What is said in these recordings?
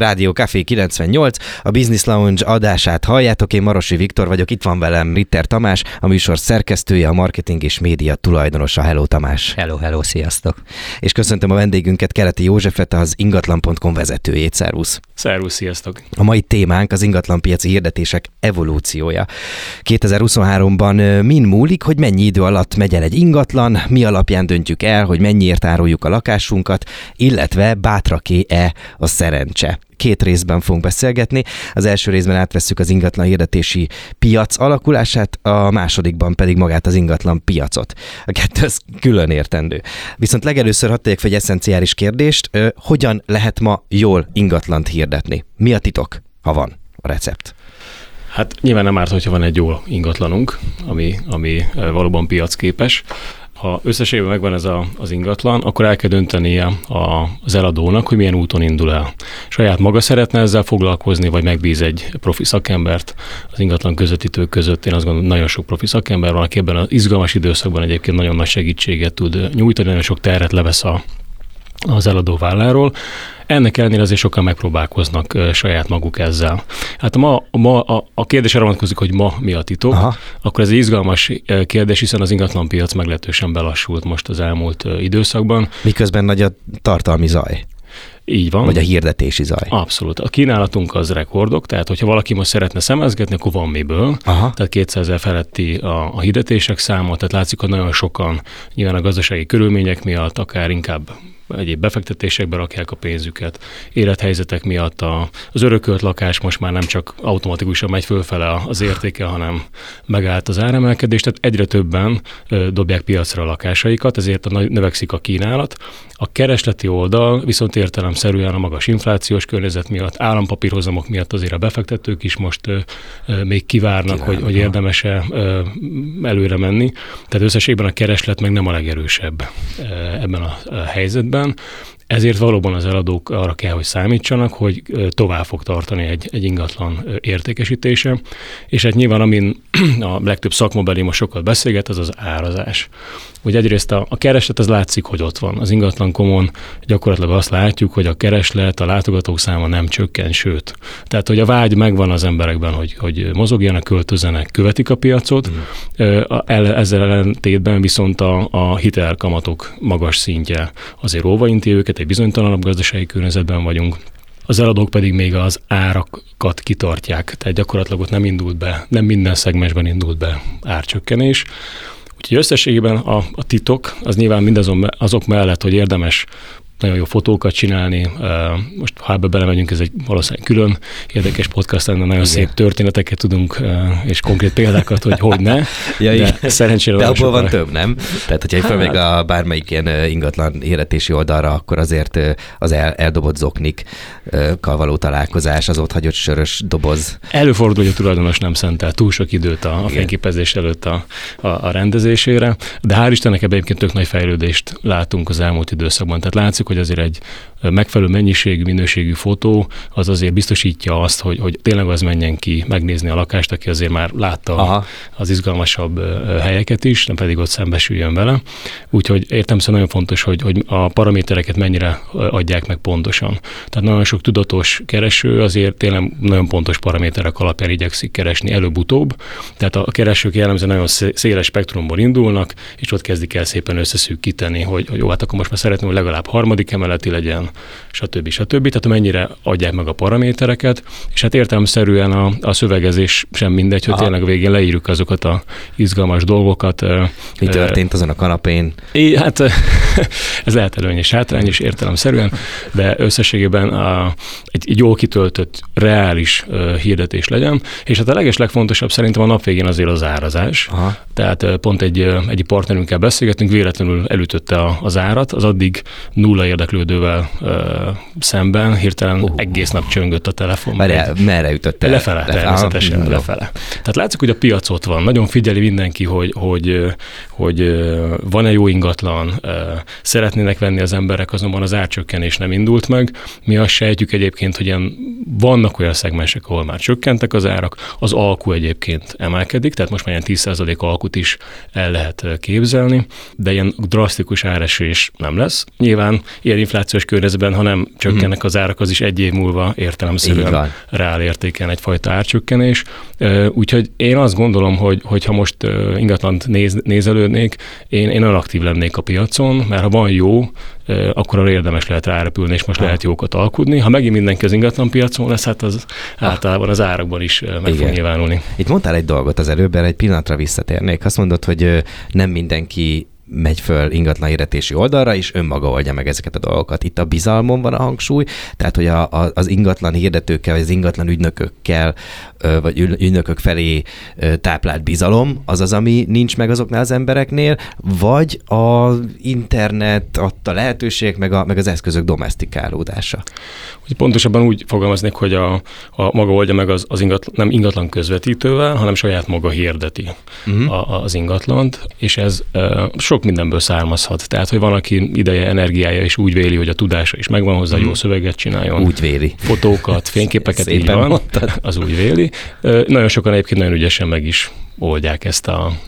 Rádió Café 98, a Business Lounge adását halljátok, én Marosi Viktor vagyok, itt van velem Ritter Tamás, a műsor szerkesztője, a marketing és média tulajdonosa. Hello Tamás! Hello, sziasztok! És köszöntöm a vendégünket, Keleti Józsefet, az ingatlan.com vezetőjét. Szervusz! Szervusz, sziasztok! A mai témánk az ingatlanpiaci hirdetések evolúciója. 2023-ban min múlik, hogy mennyi idő alatt megy el egy ingatlan, mi alapján döntjük el, hogy mennyiért áruljuk a lakásunkat, illetve bátraké-e a szerencse. 2 részben fogunk beszélgetni. Az első részben átvesszük az ingatlan hirdetési piac alakulását, a másodikban pedig magát az ingatlan piacot. A kettő az külön értendő. Viszont legelőször hadd tegyek fel egy eszenciális kérdést, hogyan lehet ma jól ingatlant hirdetni? Mi a titok, ha van a recept? Hát nyilván nem árt, hogyha van egy jó ingatlanunk, ami valóban piacképes. Ha összességében megvan ez az ingatlan, akkor el kell döntenie az eladónak, hogy milyen úton indul el. Saját maga szeretne ezzel foglalkozni, vagy megbíz egy profi szakembert. Az ingatlan közvetítők között én azt gondolom, nagyon sok profi szakember van, aki ebben az izgalmas időszakban egyébként nagyon nagy segítséget tud nyújtani, nagyon sok terhet levesz az eladó válláról. Ennek ellenére azért sokan megpróbálkoznak saját maguk ezzel. Hát a kérdés arra vonatkozik, hogy ma mi a titok, akkor ez egy izgalmas kérdés, hiszen az ingatlanpiac meglehetősen belassult most az elmúlt időszakban. Miközben nagy a tartalmi zaj. Így van. Vagy a hirdetési zaj. Abszolút. A kínálatunk az rekordok, tehát hogyha valaki most szeretne szemezgetni, akkor van miből. Tehát 200 000 feletti a hirdetések száma, tehát látszik, hogy nagyon sokan nyilván a gazdasági körülmények miatt, akár inkább egyéb befektetésekbe rakják a pénzüket. Élethelyzetek miatt az örökölt lakás most már nem csak automatikusan megy fölfele az értéke, hanem megállt az áremelkedés, tehát egyre többen dobják piacra a lakásaikat, ezért növekszik a kínálat. A keresleti oldal viszont értelemszerűen a magas inflációs környezet miatt, állampapírhozamok miatt azért a befektetők is most még kivárnak, hogy érdemes-e előre menni. Tehát összességben a kereslet meg nem a legerősebb ebben a helyzetben. Ezért valóban az eladók arra kell, hogy számítsanak, hogy tovább fog tartani egy ingatlan értékesítése, és hát nyilván amin a legtöbb szakmabeli most sokat beszélget, az az árazás. Ugye egyrészt a kereslet, az látszik, hogy ott van. Az ingatlankomon gyakorlatilag azt látjuk, hogy a kereslet, a látogatók száma nem csökken, sőt. Tehát, hogy a vágy megvan az emberekben, hogy mozogjanak, költözzenek, követik a piacot, ezzel ellentétben viszont a hitelkamatok magas szintje azért óvainti őket, egy bizonytalanabb gazdasági környezetben vagyunk. Az eladók pedig még az árakat kitartják, tehát gyakorlatilag ott nem minden szegmensben indult be árcsökkenés. Úgyhogy összességében a titok az nyilván mindazok mellett, hogy érdemes nagyon jó fotókat csinálni. Most ha ebbe belemegyünk, ez egy valószínűleg külön érdekes podcast lenne, nagyon szép történeteket tudunk, és konkrét példákat, hogy ne. De szerencsére de abból van több, nem? Tehát, hogyha felmegy a bármelyik ilyen ingatlan hirdetési oldalra, akkor azért az eldobott zoknikkal való találkozás, az ott hagyott sörös doboz. Előfordul, hogy a tulajdonos nem szentel túl sok időt a fényképezés előtt a rendezésére, de hál' Istennek ebben egyébként tök nagy fejlődést látunk az elmúlt időszakban. Tehát látszik, hogy azért egy megfelelő mennyiségű, minőségű fotó az azért biztosítja azt, hogy tényleg az menjen ki megnézni a lakást, aki azért már látta az izgalmasabb helyeket is, nem pedig ott szembesüljön vele. Úgyhogy értelemszerűen nagyon fontos, hogy a paramétereket mennyire adják meg pontosan. Tehát nagyon sok tudatos kereső azért tényleg nagyon pontos paraméterek alapján igyekszik keresni előbb-utóbb. Tehát a keresők jellemzően nagyon széles spektrumból indulnak, és ott kezdik el szépen összeszűkíteni, hogy jó, hát akkor most már szeretném, hogy legalább harmadik emeleti legyen, stb. Tehát mennyire adják meg a paramétereket, és hát értelemszerűen a szövegezés sem mindegy, hogy tényleg a végén leírjuk azokat a izgalmas dolgokat. Mi történt azon a kanapén? Hát ez lehet előny és hátrány is értelemszerűen, de összességében egy jól kitöltött, reális hirdetés legyen, és hát a legfontosabb szerintem a nap végén azért az árazás. Tehát pont egy partnerünkkel beszélgettünk, véletlenül elütötte az árat, az addig nulla érdeklődővel szemben hirtelen egész nap csöngött a telefon. Merre ütötte? Lefele, természetesen lefele. Tehát látszik, hogy a piac ott van. Nagyon figyeli mindenki, hogy van-e jó ingatlan, szeretnének venni az emberek, azonban az árcsökkenés nem indult meg. Mi azt sejtjük egyébként, hogy ilyen Vannak olyan szegmensek, ahol már csökkentek az árak, az alku egyébként emelkedik, tehát most már ilyen 10% alkut is el lehet képzelni, de ilyen drasztikus áresés nem lesz. Nyilván ilyen inflációs környezetben, ha nem csökkennek az árak, az is egy év múlva értelemszerűen reál értéken egyfajta árcsökkenés. Úgyhogy én azt gondolom, hogy ha most ingatlant nézelődnék, én olyan aktív lennék a piacon, mert ha van jó, akkor arra érdemes lehet rárepülni, és most lehet jókat alkudni. Ha megint mindenki az ingatlan piacon lesz, hát az általában az árakban is meg fog nyilvánulni. Itt mondtál egy dolgot az előbb, egy pillanatra visszatérnék. Azt mondod, hogy nem mindenki megy föl ingatlan hirdetési oldalra, és önmaga oldja meg ezeket a dolgokat. Itt a bizalmon van a hangsúly, tehát hogy az ingatlan hirdetőkkel, vagy az ingatlan ügynökökkel, vagy ügynökök felé táplált bizalom, az, ami nincs meg azoknál az embereknél, vagy az internet adta lehetőség, meg az eszközök domesztikálódása. Pontosabban úgy fogalmaznék, hogy a maga oldja meg az ingatlan, nem ingatlan közvetítővel, hanem saját maga hirdeti az ingatlant, és ez sok mindenből származhat. Tehát, hogy van, aki ideje, energiája, és úgy véli, hogy a tudása is megvan hozzá, jó szöveget csináljon. Úgy véli. Fotókat, fényképeket, így van. Mondtad. Az úgy véli. Nagyon sokan egyébként nagyon ügyesen meg is oldják ezt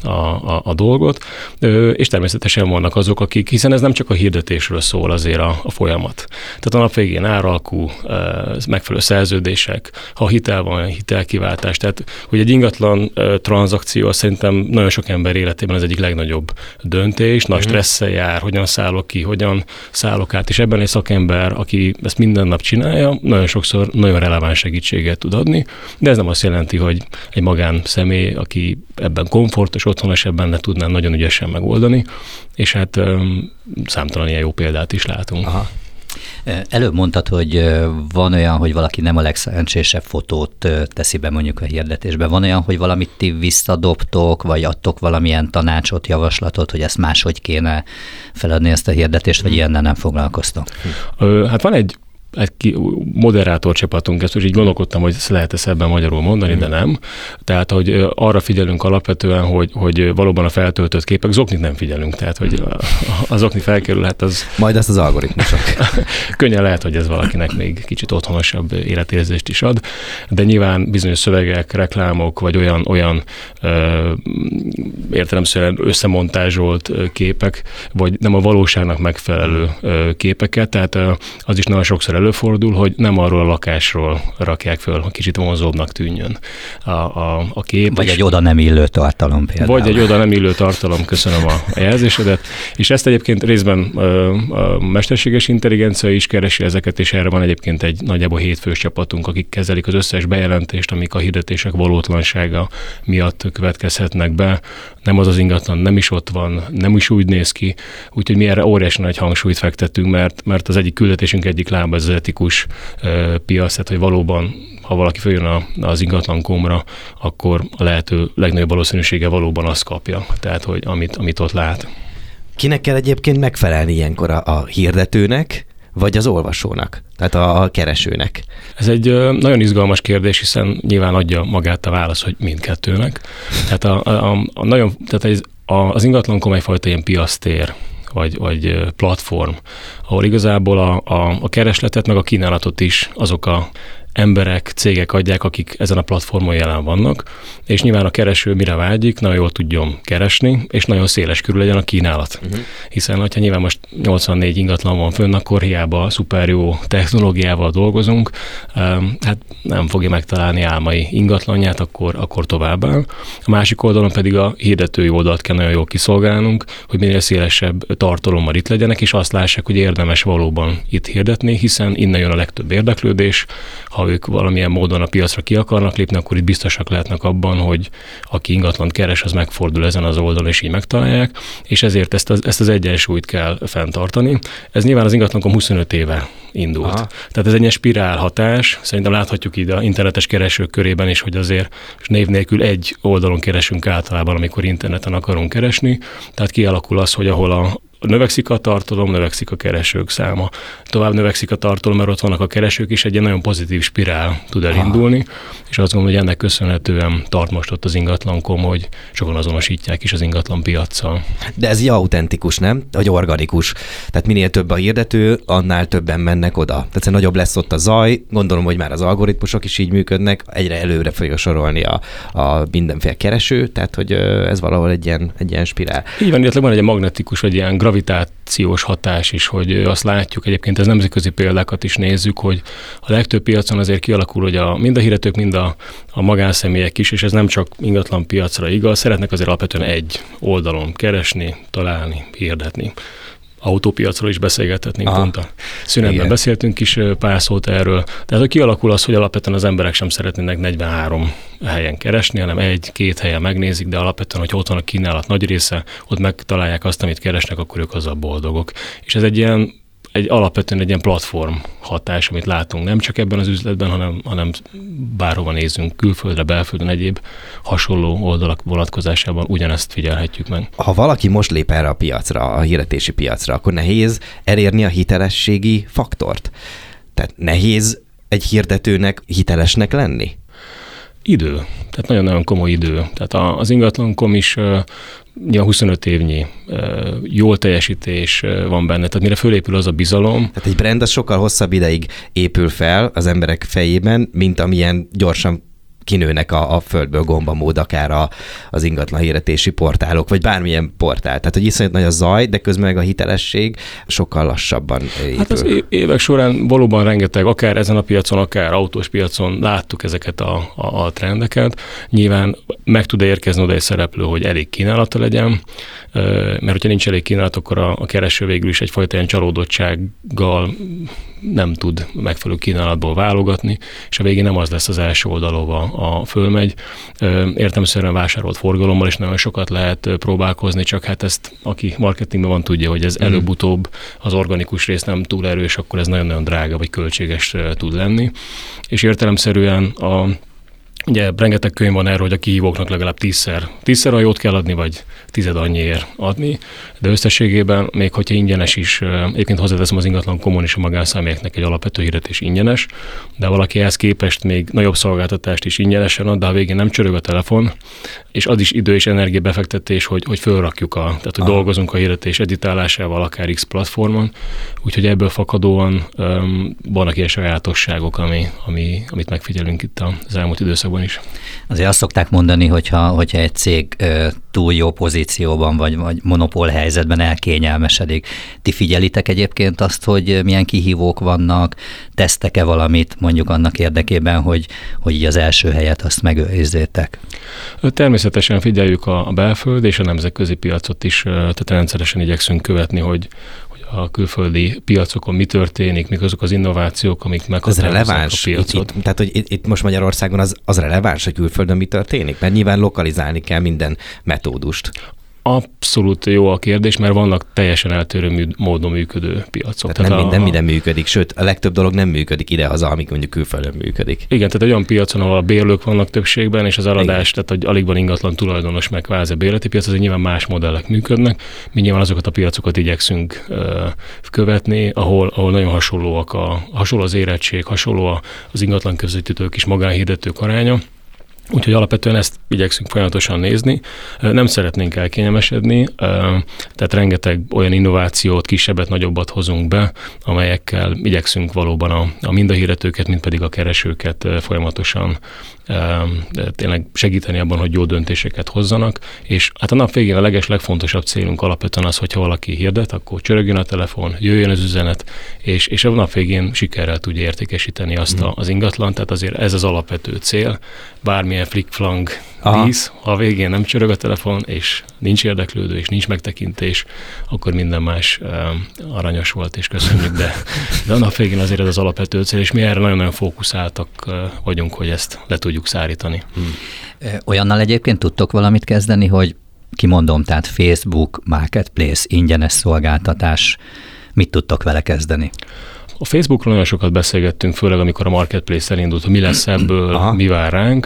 a dolgot, és természetesen vannak azok, akik, hiszen ez nem csak a hirdetésről szól azért a folyamat. Tehát a nap végén áralkú, megfelelő szerződések, ha hitel van, hitelkiváltás, tehát hogy egy ingatlan tranzakció szerintem nagyon sok ember életében az egyik legnagyobb döntés, nagy stresszel jár, hogyan szállok ki, hogyan szállok át, és ebben egy szakember, aki ezt minden nap csinálja, nagyon sokszor nagyon releváns segítséget tud adni, de ez nem azt jelenti, hogy egy magánszemély, aki ebben komfortos, otthonos, ebben ne tudnám nagyon ügyesen megoldani, és hát számtalan ilyen jó példát is látunk. Aha. Előbb mondtad, hogy van olyan, hogy valaki nem a legszerencsésebb fotót teszi be mondjuk a hirdetésbe. Van olyan, hogy valamit ti visszadobtok, vagy adtok valamilyen tanácsot, javaslatot, hogy ezt máshogy kéne feladni ezt a hirdetést, vagy ilyennel nem foglalkoztok? Hát van egy moderátor csapatunk, ezt úgy így gondolkodtam, hogy lehet ezt ebben magyarul mondani, de nem. Tehát, hogy arra figyelünk alapvetően, hogy valóban a feltöltött képek, zoknit nem figyelünk, tehát, hogy az okni felkerülhet, az... Majd ezt az algoritmusok. Könnyen lehet, hogy ez valakinek még kicsit otthonosabb életérzést is ad, de nyilván bizonyos szövegek, reklámok, vagy olyan értelemszerűen összemontázsolt képek, vagy nem a valóságnak megfelelő képeket, tehát az is nagyon sokszor előfordul, hogy nem arról a lakásról rakják föl, hogy kicsit vonzóbbnak tűnjön a kép. Vagy egy oda nem illő tartalom például. Vagy egy oda nem illő tartalom, köszönöm a jelzésedet. És ezt egyébként részben a mesterséges intelligencia is keresi ezeket, és erre van egyébként egy nagyjából 7 fős csapatunk, akik kezelik az összes bejelentést, amik a hirdetések valótlansága miatt következhetnek be. Nem az ingatlan, nem is ott van, nem is úgy néz ki. Úgyhogy mi erre óriási nagy hangsúlyt fektettünk, mert az egyik küldetésünk egyik lába az etikus piac, tehát hogy valóban, ha valaki följön az ingatlan.com-ra, akkor a lehető legnagyobb valószínűsége valóban azt kapja, tehát hogy amit ott lát. Kinek kell egyébként megfelelni ilyenkor, a hirdetőnek, vagy az olvasónak, tehát a keresőnek? Ez egy nagyon izgalmas kérdés, hiszen nyilván adja magát a válasz, hogy mindkettőnek. Tehát, az ingatlan.com egyfajta ilyen piactér, vagy platform, ahol igazából a keresletet meg a kínálatot is azok a emberek, cégek adják, akik ezen a platformon jelen vannak, és nyilván a kereső mire vágyik, nagyon jól tudjon keresni, és nagyon széles körül legyen a kínálat. Hiszen, hogyha nyilván most 84 ingatlan van fönn, akkor hiába szuper jó technológiával dolgozunk, hát nem fogja megtalálni álmai ingatlanját, akkor tovább áll. A másik oldalon pedig a hirdetői oldalt kell nagyon jól kiszolgálnunk, hogy minél szélesebb tartalommal itt legyenek, és azt lássák, hogy érdemes valóban itt hirdetni, hiszen innen jön a legtöbb érdeklődés. Ha ők valamilyen módon a piacra ki akarnak lépni, akkor itt biztosak lehetnek abban, hogy aki ingatlant keres, az megfordul ezen az oldalon, és így megtalálják, és ezért ezt az egyensúlyt kell fenntartani. Ez nyilván az ingatlan.com 25 éve indult. Aha. Tehát ez egy ilyen spirál hatás. Szerintem láthatjuk így a internetes keresők körében is, hogy azért név nélkül egy oldalon keresünk általában, amikor interneten akarunk keresni. Tehát kialakul az, hogy ahol növekszik a tartalom, növekszik a keresők száma. Tovább növekszik a tartalom, mert ott vannak a keresők is, egy ilyen nagyon pozitív spirál tud elindulni, és azt gondolom, hogy ennek köszönhetően tart most ott az ingatlan.com, hogy sokan azonosítják is az ingatlan piaccal. De ez autentikus, nem? Vagy organikus. Tehát minél több a hirdető, annál többen mennek oda. Tehát nagyobb lesz ott a zaj, gondolom, hogy már az algoritmusok is így működnek, egyre előre fogja sorolni a mindenféle kereső, tehát hogy ez valahol egy ilyen spirál. Így van, illetve van egy magnetikus, vagy ilyen gravitációs hatás is, hogy azt látjuk, egyébként ez nemzetközi példákat is nézzük, hogy a legtöbb piacon azért kialakul, hogy mind a hirdetők, mind a magánszemélyek is, és ez nem csak ingatlan piacra igaz, szeretnek azért alapvetően egy oldalon keresni, találni, hirdetni. Autópiacról is beszélgethetnénk, pont a szünetben igen. Beszéltünk is pár szót erről. Tehát kialakul az, hogy alapvetően az emberek sem szeretnének 43 helyen keresni, hanem 1-2 helyen megnézik, de alapvetően, hogy ott van a kínálat nagy része, ott megtalálják azt, amit keresnek, akkor ők azzal boldogok. És ez alapvetően egy ilyen platform hatás, amit látunk nem csak ebben az üzletben, hanem bárhova nézzünk, külföldre, belföldön, egyéb hasonló oldalak vonatkozásában ugyanezt figyelhetjük meg. Ha valaki most lép erre a piacra, a hirdetési piacra, akkor nehéz elérni a hitelességi faktort? Tehát nehéz egy hirdetőnek hitelesnek lenni? Idő. Tehát nagyon-nagyon komoly idő. Tehát az ingatlan.com is 25 évnyi jól teljesítés van benne, tehát mire fölépül az a bizalom. Tehát egy brand az sokkal hosszabb ideig épül fel az emberek fejében, mint amilyen gyorsan kinőnek a földből gombamód akár az ingatlan hirdetési portálok, vagy bármilyen portál. Tehát, hogy iszonyat nagy a zaj, de közben meg a hitelesség sokkal lassabban épül. Hát az évek során valóban rengeteg, akár ezen a piacon, akár autós piacon láttuk ezeket a trendeket. Nyilván meg tud érkezni oda egy szereplő, hogy elég kínálata legyen, mert hogyha nincs elég kínálat, akkor a kereső végül is egyfajta ilyen csalódottsággal nem tud megfelelő kínálatból válogatni, és a végén nem az lesz az első oldalova fölmegy. Értelemszerűen vásárolt forgalommal is nagyon sokat lehet próbálkozni, csak hát ezt, aki marketingben van, tudja, hogy ez előbb-utóbb az organikus rész nem túl erős, akkor ez nagyon-nagyon drága vagy költséges tud lenni. És értelemszerűen ugye rengeteg könyv van erről, hogy a kihívóknak legalább 10-szer a jót kell adni, vagy 10 annyiért adni, de összességében még hogyha ingyenes is, egyébként hozzáteszem az ingatlan.com és a magánszemélyeknek egy alapvető hirdetés ingyenes, de valaki ehhez képest még nagyobb szolgáltatást is ingyenesen ad, de a végén nem csörög a telefon, és az is idő és energiabefektetés, hogy fölrakjuk tehát hogy dolgozunk a hirdetés editálásával, akár X platformon, úgyhogy ebből fakadóan vannak ilyen sajátosságok, amit megfigyelünk itt az elmúlt időszakban is. Azért azt szokták mondani, hogyha egy cég túl jó pozícióban vagy monopól helyzetben elkényelmesedik. Ti figyelitek egyébként azt, hogy milyen kihívók vannak, tesztek-e valamit mondjuk annak érdekében, hogy így az első helyet azt megőrizzétek? Természetesen figyeljük a belföld és a nemzetközi piacot is, tehát rendszeresen igyekszünk követni, hogy a külföldi piacokon mi történik, mik azok az innovációk, amik meghatározzák a piacot. Tehát, hogy itt most Magyarországon az releváns, hogy külföldön mi történik? Mert nyilván lokalizálni kell minden metódust. Abszolút jó a kérdés, mert vannak teljesen eltérő módon működő piacok. Tehát nem minden működik, sőt, a legtöbb dolog nem működik idehaza, amíg mondjuk külföldön működik. Igen, tehát egy olyan piacon, ahol a bérlők vannak többségben, és az eladás, tehát hogy alig van ingatlan tulajdonos, meg kvázi bérleti piac, azért nyilván más modellek működnek. Mi nyilván azokat a piacokat igyekszünk követni, ahol nagyon hasonló az érettség, hasonló az ingatlan közvetítők és magánhirdetők aránya. Úgyhogy alapvetően ezt igyekszünk folyamatosan nézni. Nem szeretnénk elkényelmesedni, tehát rengeteg olyan innovációt, kisebbet, nagyobbat hozunk be, amelyekkel igyekszünk valóban mind a hirdetőket, mind pedig a keresőket folyamatosan tényleg segíteni abban, hogy jó döntéseket hozzanak, és hát a nap végén a legfontosabb célunk alapvetően az, hogyha valaki hirdet, akkor csörögjön a telefon, jöjjön az üzenet, és a nap végén sikerrel tudja értékesíteni azt az ingatlant, tehát azért ez az alapvető cél. Bármilyen flick-flang dísz, ha a végén nem csörög a telefon, és nincs érdeklődő, és nincs megtekintés, akkor minden más aranyos volt, és köszönjük, de a nap végén azért ez az alapvető cél, és mi erre nagyon-nagyon fókuszáltak vagyunk, hogy ezt le tudjuk szárítani. Olyannal egyébként tudtok valamit kezdeni, hogy kimondom, tehát Facebook, Marketplace, ingyenes szolgáltatás, mit tudtok vele kezdeni? A Facebookról nagyon sokat beszélgettünk, főleg amikor a Marketplace elindult, hogy mi lesz ebből, mi vár ránk.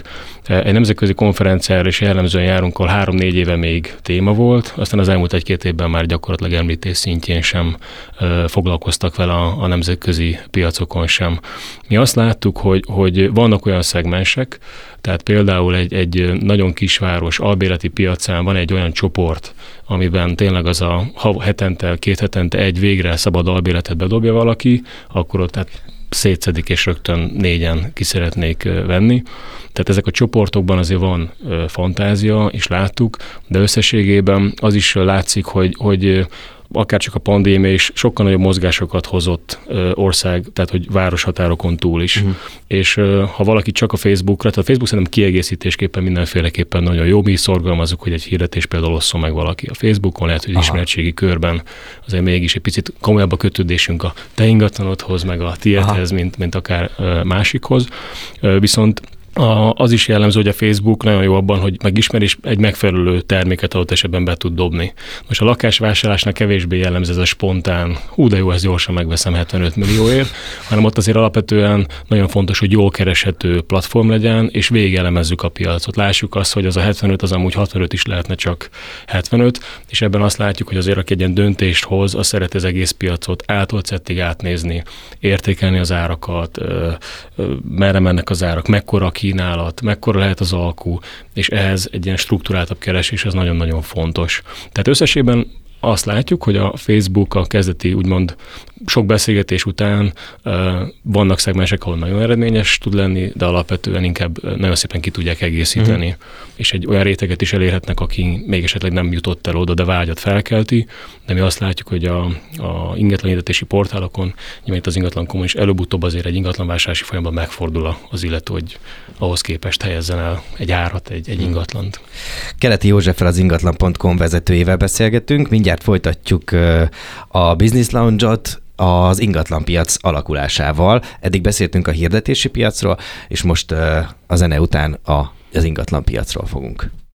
egy nemzetközi konferenciára is jellemzően járunk, ahol 3-4 éve még téma volt, aztán az elmúlt 1-2 évben már gyakorlatilag említés szintjén sem foglalkoztak vele a nemzetközi piacokon sem. Mi azt láttuk, hogy vannak olyan szegmensek, tehát például egy nagyon kisváros albérleti piacán van egy olyan csoport, amiben tényleg az a hetente, 2 hetente egy végre szabad albérletet bedobja valaki, akkor ott szétszedik, és rögtön 4-en ki szeretnék venni. Tehát ezek a csoportokban azért van fantázia, és láttuk, de összességében az is látszik, hogy akár csak a pandémia is sokkal nagyobb mozgásokat hozott ország, tehát hogy városhatárokon túl is. És ha valaki csak a Facebookra, tehát a Facebook szerintem kiegészítésképpen mindenféleképpen nagyon jó, mi szorgalmazunk, hogy egy hirdetés például osszon meg valaki a Facebookon, lehet, hogy ismeretségi körben azért mégis egy picit komolyabb a kötődésünk a te ingatlanodhoz, meg a tiédhez, mint akár másikhoz. Viszont az is jellemző, hogy a Facebook nagyon jó abban, hogy megismer és egy megfelelő terméket adott esetben be tud dobni. Most a lakásvásárlásnál kevésbé jellemző ez a spontán, de jó, ezt gyorsan megveszem 75 millióért, hanem ott azért alapvetően nagyon fontos, hogy jól kereshető platform legyen, és végigelemezzük a piacot. Lássuk azt, hogy az a 75, az amúgy 65 is lehetne, csak 75, és ebben azt látjuk, hogy azért aki egy ilyen döntést hoz, az szeret az egész piacot A-tól Z-ig átnézni, értékelni az árakat, merre mennek az árak, mekkora kínálat, mekkora lehet az alkú, és ehhez egy ilyen strukturáltabb keresés az nagyon-nagyon fontos. Tehát összességében azt látjuk, hogy a Facebook a kezdeti úgymond sok beszélgetés után vannak szegmensek, ahol nagyon eredményes tud lenni, de alapvetően inkább nagyon szépen ki tudják egészíteni, és egy olyan réteget is elérhetnek, aki még esetleg nem jutott el oda, de vágyat felkelti, de mi azt látjuk, hogy a ingatlanhirdetési portálokon, nyilván itt az ingatlan.com is előbb-utóbb azért egy ingatlanvásárlási folyamban megfordul az illető, hogy ahhoz képest helyezzen el egy árat, egy ingatlant. Keleti Józseffel, az ingatlan.com vezetőjével beszélgetünk, mindjárt folytatjuk a Business Lounge-ot az ingatlanpiac alakulásával. Eddig beszéltünk a hirdetési piacról, és most a zene után az ingatlanpiacról fogunk.